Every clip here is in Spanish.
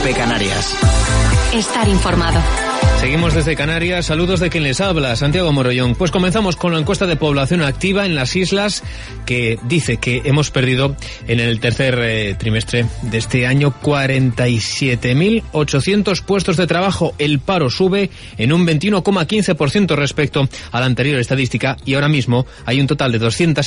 COPE Canarias. Estar informado. Seguimos desde Canarias. Saludos de quien les habla, Santiago Morollón. Pues comenzamos con la encuesta de población activa en las islas, que dice que hemos perdido en el tercer trimestre de este año 47.800 puestos de trabajo. El paro sube en un 21,15% respecto a la anterior estadística, y ahora mismo hay un total de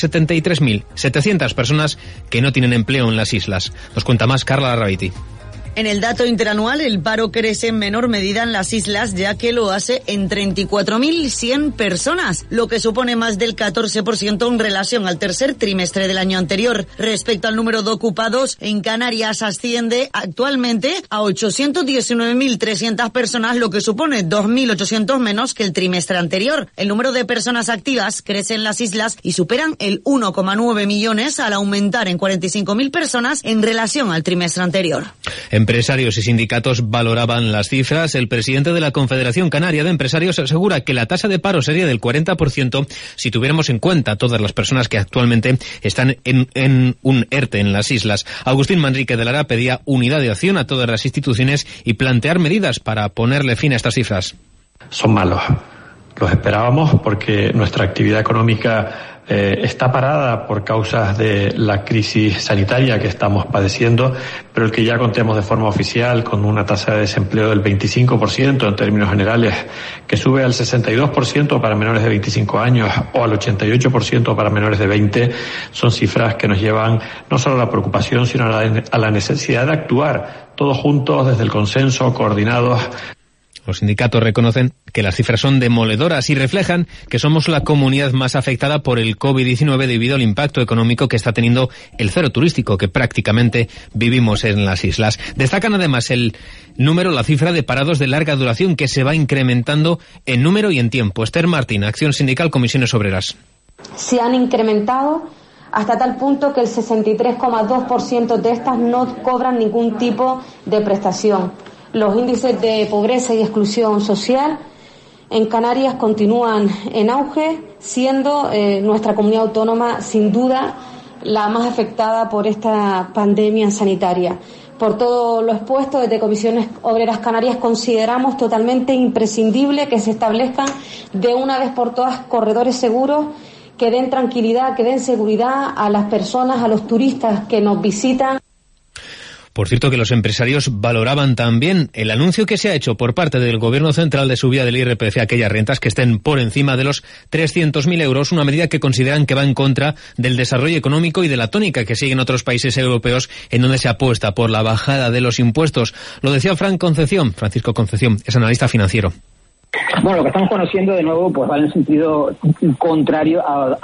273.700 personas que no tienen empleo en las islas. Nos cuenta más Carla Larraviti. En el dato interanual, el paro crece en menor medida en las islas, ya que lo hace en 34.100 personas, lo que supone más del 14% en relación al tercer trimestre del año anterior. Respecto al número de ocupados, en Canarias asciende actualmente a 819.300 personas, lo que supone 2.800 menos que el trimestre anterior. El número de personas activas crece en las islas y superan el 1,9 millones al aumentar en 45.000 personas en relación al trimestre anterior. Empresarios y sindicatos valoraban las cifras. El presidente de la Confederación Canaria de Empresarios asegura que la tasa de paro sería del 40% si tuviéramos en cuenta todas las personas que actualmente están en un ERTE en las islas. Agustín Manrique de Lara pedía unidad de acción a todas las instituciones y plantear medidas para ponerle fin a estas cifras. Son malos. Los esperábamos porque nuestra actividad económica está parada por causas de la crisis sanitaria que estamos padeciendo, pero el que ya contemos de forma oficial con una tasa de desempleo del 25% en términos generales, que sube al 62% para menores de 25 años o al 88% para menores de 20, son cifras que nos llevan no solo a la preocupación, sino a la necesidad de actuar todos juntos desde el consenso, coordinados. Los sindicatos reconocen que las cifras son demoledoras y reflejan que somos la comunidad más afectada por el COVID-19 debido al impacto económico que está teniendo el cero turístico que prácticamente vivimos en las islas. Destacan además la cifra de parados de larga duración, que se va incrementando en número y en tiempo. Esther Martín, Acción Sindical, Comisiones Obreras. Se han incrementado hasta tal punto que el 63,2% de estas no cobran ningún tipo de prestación. Los índices de pobreza y exclusión social en Canarias continúan en auge, siendo nuestra comunidad autónoma sin duda la más afectada por esta pandemia sanitaria. Por todo lo expuesto, desde Comisiones Obreras Canarias consideramos totalmente imprescindible que se establezcan de una vez por todas corredores seguros que den tranquilidad, que den seguridad a las personas, a los turistas que nos visitan. Por cierto, que los empresarios valoraban también el anuncio que se ha hecho por parte del Gobierno central de subida del IRPF a aquellas rentas que estén por encima de los 300.000 euros, una medida que consideran que va en contra del desarrollo económico y de la tónica que siguen otros países europeos en donde se apuesta por la bajada de los impuestos. Lo decía Francisco Concepción, es analista financiero. Bueno, lo que estamos conociendo de nuevo pues va en el sentido contrario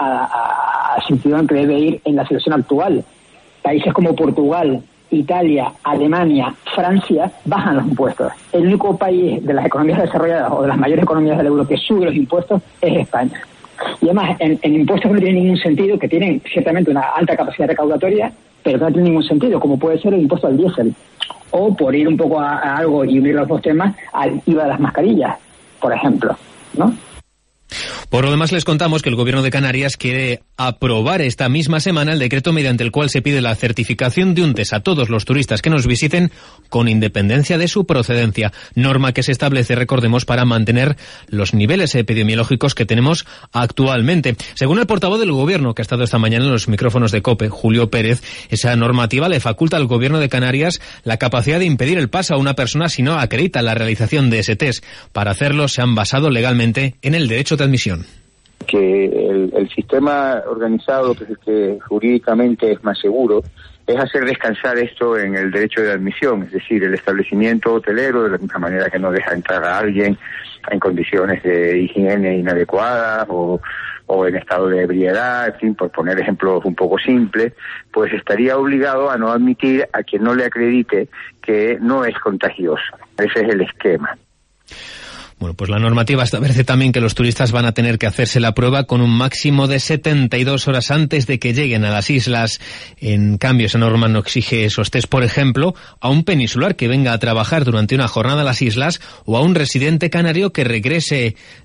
al sentido en que debe ir en la situación actual. Países como Portugal, Italia, Alemania, Francia bajan los impuestos. El único país de las economías desarrolladas o de las mayores economías del euro que sube los impuestos es España. Y además, en impuestos que no tienen ningún sentido, que tienen ciertamente una alta capacidad recaudatoria, pero que no tienen ningún sentido, como puede ser el impuesto al diésel. O, por ir un poco a algo y unir los dos temas, al IVA de las mascarillas, por ejemplo, ¿no? Por lo demás, les contamos que el Gobierno de Canarias quiere aprobar esta misma semana el decreto mediante el cual se pide la certificación de un test a todos los turistas que nos visiten con independencia de su procedencia. Norma que se establece, recordemos, para mantener los niveles epidemiológicos que tenemos actualmente. Según el portavoz del Gobierno, que ha estado esta mañana en los micrófonos de COPE, Julio Pérez, esa normativa le faculta al Gobierno de Canarias la capacidad de impedir el paso a una persona si no acredita la realización de ese test. Para hacerlo se han basado legalmente en el derecho de admisión. Que el sistema organizado, que jurídicamente es más seguro, es hacer descansar esto en el derecho de admisión, es decir, el establecimiento hotelero, de la misma manera que no deja entrar a alguien en condiciones de higiene inadecuadas o en estado de ebriedad, en fin, por poner ejemplos un poco simples, pues estaría obligado a no admitir a quien no le acredite que no es contagioso. Ese es el esquema. Bueno, pues la normativa establece también que los turistas van a tener que hacerse la prueba con un máximo de 72 horas antes de que lleguen a las islas. En cambio, esa norma no exige esos test, por ejemplo, a un peninsular que venga a trabajar durante una jornada a las islas o a un residente canario que regrese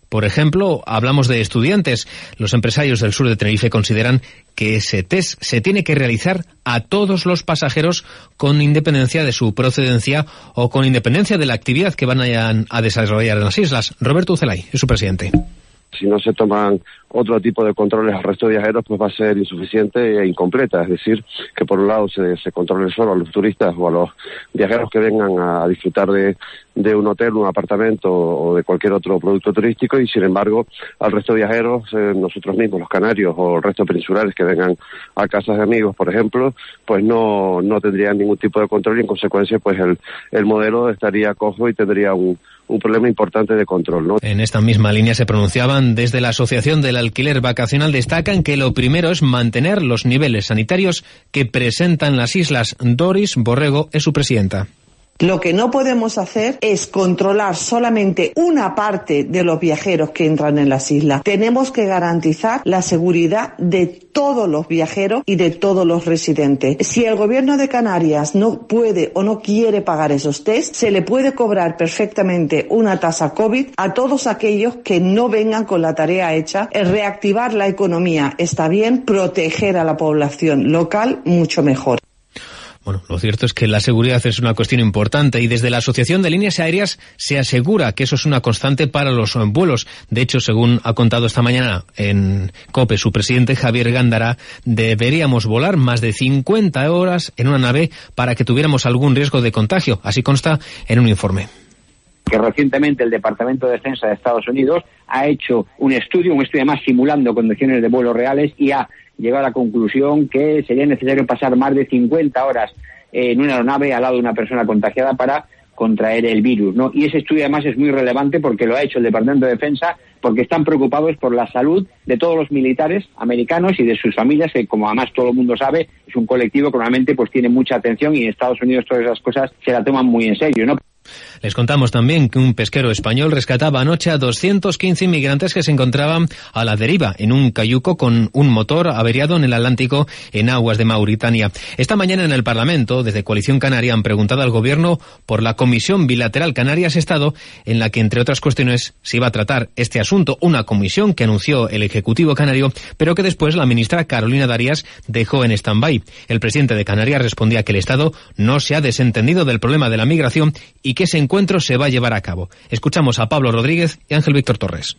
Por ejemplo, hablamos de estudiantes. Los empresarios del sur de Tenerife consideran que ese test se tiene que realizar a todos los pasajeros con independencia de su procedencia o con independencia de la actividad que van a desarrollar en las islas. Roberto Ucelay es su presidente. Si no se toman otro tipo de controles al resto de viajeros, pues va a ser insuficiente e incompleta. Es decir, que por un lado se controle solo a los turistas o a los viajeros que vengan a disfrutar de un hotel, un apartamento o de cualquier otro producto turístico, y sin embargo al resto de viajeros, nosotros mismos, los canarios o el resto peninsulares que vengan a casas de amigos, por ejemplo, pues no tendrían ningún tipo de control y en consecuencia pues el modelo estaría cojo y tendría un problema importante de control, ¿no? En esta misma línea se pronunciaban desde la Asociación del Alquiler Vacacional. Destacan que lo primero es mantener los niveles sanitarios que presentan las islas. Doris Borrego es su presidenta. Lo que no podemos hacer es controlar solamente una parte de los viajeros que entran en las islas. Tenemos que garantizar la seguridad de todos los viajeros y de todos los residentes. Si el gobierno de Canarias no puede o no quiere pagar esos test, se le puede cobrar perfectamente una tasa COVID a todos aquellos que no vengan con la tarea hecha. El reactivar la economía está bien, proteger a la población local mucho mejor. Bueno, lo cierto es que la seguridad es una cuestión importante y desde la Asociación de Líneas Aéreas se asegura que eso es una constante para los vuelos. De hecho, según ha contado esta mañana en COPE su presidente Javier Gándara, deberíamos volar más de 50 horas en una nave para que tuviéramos algún riesgo de contagio. Así consta en un informe. Que recientemente el Departamento de Defensa de Estados Unidos ha hecho un estudio más simulando condiciones de vuelo reales y ha llegado a la conclusión que sería necesario pasar más de 50 horas en una aeronave al lado de una persona contagiada para contraer el virus, ¿no? Y ese estudio además es muy relevante porque lo ha hecho el Departamento de Defensa, porque están preocupados por la salud de todos los militares americanos y de sus familias, que como además todo el mundo sabe, es un colectivo que normalmente pues tiene mucha atención y en Estados Unidos todas esas cosas se la toman muy en serio, ¿no? Les contamos también que un pesquero español rescataba anoche a 215 inmigrantes que se encontraban a la deriva en un cayuco con un motor averiado en el Atlántico en aguas de Mauritania. Esta mañana en el Parlamento, desde Coalición Canaria, han preguntado al Gobierno por la Comisión Bilateral Canarias-Estado, en la que, entre otras cuestiones, se iba a tratar este asunto. Una comisión que anunció el Ejecutivo canario, pero que después la ministra Carolina Darias dejó en stand-by. El presidente de Canarias respondía que el Estado no se ha desentendido del problema de la migración y que ese encuentro se va a llevar a cabo. Escuchamos a Pablo Rodríguez y Ángel Víctor Torres.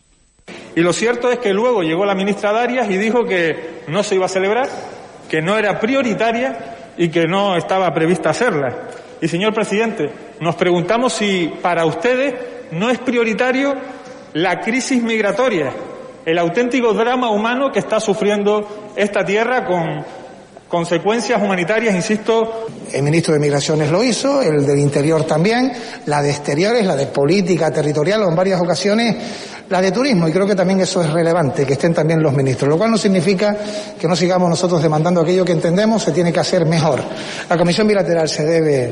Y lo cierto es que luego llegó la ministra Darias y dijo que no se iba a celebrar, que no era prioritaria y que no estaba prevista hacerla. Y señor presidente, nos preguntamos si para ustedes no es prioritario la crisis migratoria, el auténtico drama humano que está sufriendo esta tierra con consecuencias humanitarias, insisto. El ministro de Migraciones lo hizo, el del Interior también, la de Exteriores, la de Política Territorial, o en varias ocasiones la de Turismo, y creo que también eso es relevante, que estén también los ministros, lo cual no significa que no sigamos nosotros demandando aquello que entendemos se tiene que hacer mejor. La Comisión Bilateral se debe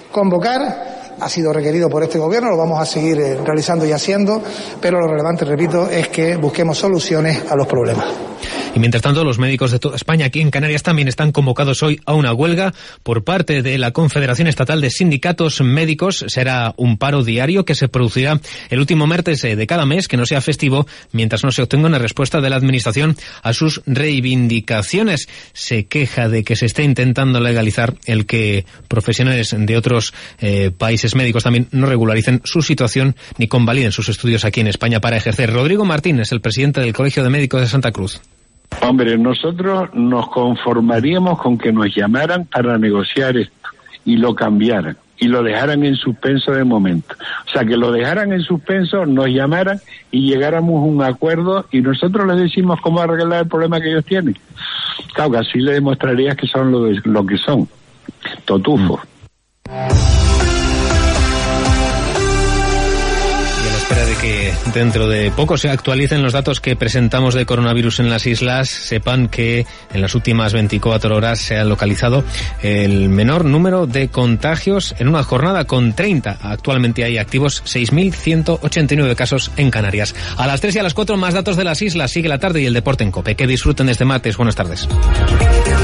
convocar, ha sido requerido por este Gobierno, lo vamos a seguir realizando y haciendo, pero lo relevante, repito, es que busquemos soluciones a los problemas. Y mientras tanto, los médicos de toda España aquí en Canarias también están convocados hoy a una huelga por parte de la Confederación Estatal de Sindicatos Médicos. Será un paro diario que se producirá el último martes de cada mes, que no sea festivo, mientras no se obtenga una respuesta de la Administración a sus reivindicaciones. Se queja de que se esté intentando legalizar el que profesionales de otros países médicos también no regularicen su situación ni convaliden sus estudios aquí en España para ejercer. Rodrigo Martín es el presidente del Colegio de Médicos de Santa Cruz. Hombre, nosotros nos conformaríamos con que nos llamaran para negociar esto y lo cambiaran y lo dejaran en suspenso de momento. O sea, que lo dejaran en suspenso, nos llamaran y llegáramos a un acuerdo y nosotros les decimos cómo arreglar el problema que ellos tienen. Claro, que así le demostrarías que son lo que son, totufos. De que dentro de poco se actualicen los datos que presentamos de coronavirus en las islas, sepan que en las últimas 24 horas se ha localizado el menor número de contagios en una jornada con 30. Actualmente hay activos 6.189 casos en Canarias. A las 3 y a las 4 más datos de las islas. Sigue la tarde y el deporte en COPE. Que disfruten de este martes. Buenas tardes.